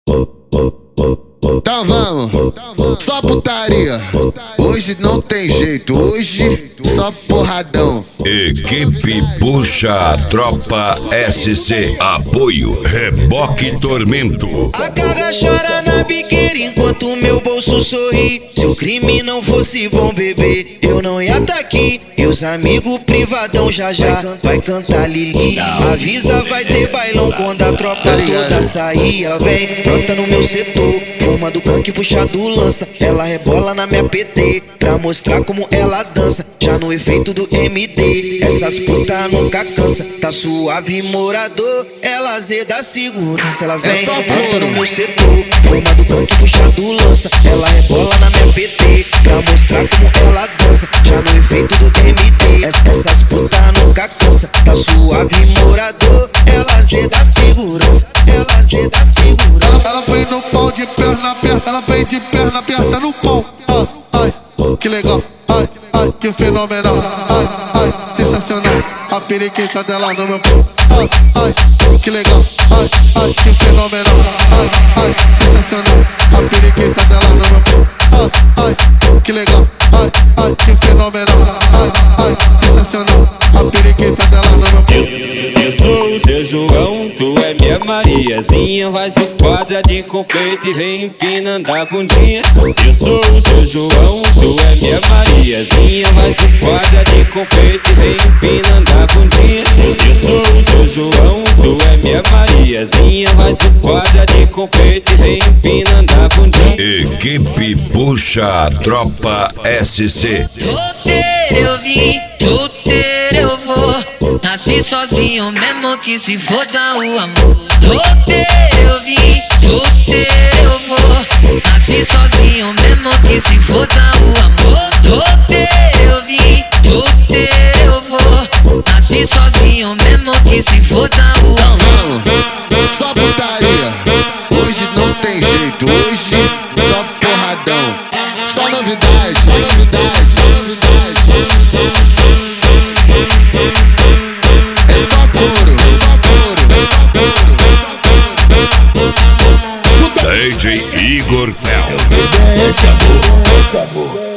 Então vamos, só putaria. Hoje não tem jeito, hoje só porradão. Equipe Puxa Tropa SC. Apoio Reboque Tormento. A carga chora na biqueira enquanto meu bolso sorri. Se o crime não fosse bom, bebê, eu não ia tá aqui. E os amigos privadão já vai cantar Lili. Avisa, vai ter bailão quando a tropa toda sair. Ela vem, brota no meu setor, fuma do canque, puxa do lança. Ela rebola na minha PT pra mostrar como ela dança. Já no efeito do MD, essas puta nunca cansa. Tá suave morador, ela zeda segurança. Ela vem, brota no meu setor, fuma do canque, puxa do lança. Ela rebola na minha PT pra mostrar como ela dança. Já no efeito do MD, essas puta nunca cansa. Tá suave morador, ela zeda segurança. Ela zeda segurança. Ela vem no pau de perna aberta, ela vem de perna aberta no pau. Ai, que legal, ai, que fenomenal. Ai, sensacional. A periquita dela no meu pau. Ai, que legal, ai, que fenomenal. Ai, sensacional. A periquita dela no meu pau. Ai, que legal, ai, que fenomenal. Ai, sensacional. A periquita dela no meu pau. Eu sou o seu João, tu é minha Mariazinha. Faz o quadradinho com peito e vem empinando a bundinha. Eu sou o seu João, tu é minha Mariazinha. Faz o quadradinho com peito e vem empinando a bundinha. Eu sou o seu João, tu é minha Mariazinha. Faz o quadradinho com peito e vem empinando a bundinha. Equipe Puxa Tropa SC. Solteiro eu vim, solteiro eu vou. Nasci sozinho mesmo que se foda o amor. Solteiro eu vim, solteiro eu vou. Nasci sozinho mesmo que se foda o amor. Solteiro eu vim, solteiro eu vou. Nasci sozinho mesmo que se foda o amor. Vamos, só putaria. Hoje não tem jeito, hoje só porradão. Só novidade, só novidade, só novidade. É só couro, é só couro, é só couro. DJ Igor Fel. Esse amor.